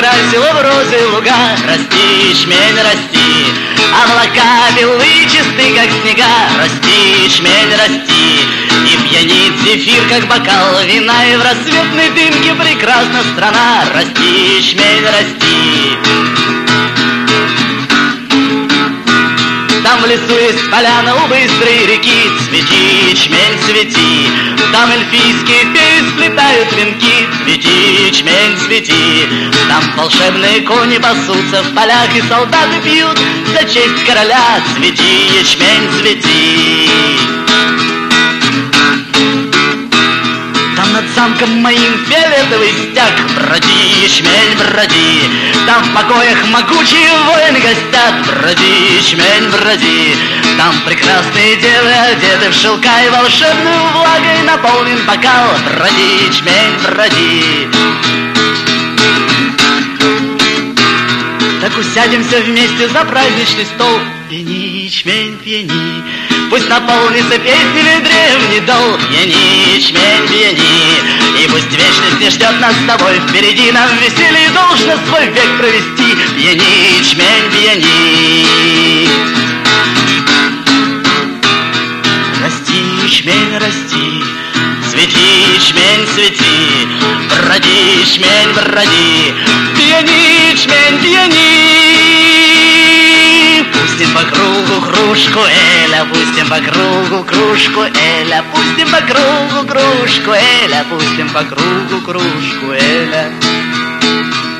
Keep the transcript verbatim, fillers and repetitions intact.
окрасила в розы луга. Расти, ячмень, расти, облака белые чисты, как снега. Расти, ячмень, расти, и пьянит зефир, как бокал вина, и в рассветной дымке прекрасна страна. Расти, ячмень, расти. Там в лесу есть поляна у быстрой реки. Цвети, ячмень, цвети. Там эльфийские феи сплетают венки. Цвети, ячмень, цвети. Там волшебные кони пасутся в полях, и солдаты пьют за честь короля. Цвети, ячмень, цвети. Там над замком моим фиолетовый стяг. Броди, ячмень, броди. Там в покоях могучие воины гостят. Броди, ячмень, броди. Там прекрасные девы одеты в шелка, и волшебную влагой наполнен бокал. Броди, ячмень, броди. Так усядемся вместе за праздничный стол. Пьяни, ячмень, пьяни. Пусть наполнится песнями древний дол. Пьяни, ячмень, пьяни. И пусть вечность не ждет нас с тобой впереди. Нам веселье должно свой век провести. Пьяни, ячмень, пьяни. Расти, ячмень, расти. Цвети, ячмень, цвети. Броди, ячмень, броди. Пьяни, ячмень, пьяни. Пустим по кругу кружку эля, пустим по кругу кружку эля, пустим по кругу кружку эля, пустим по кругу кружку эля.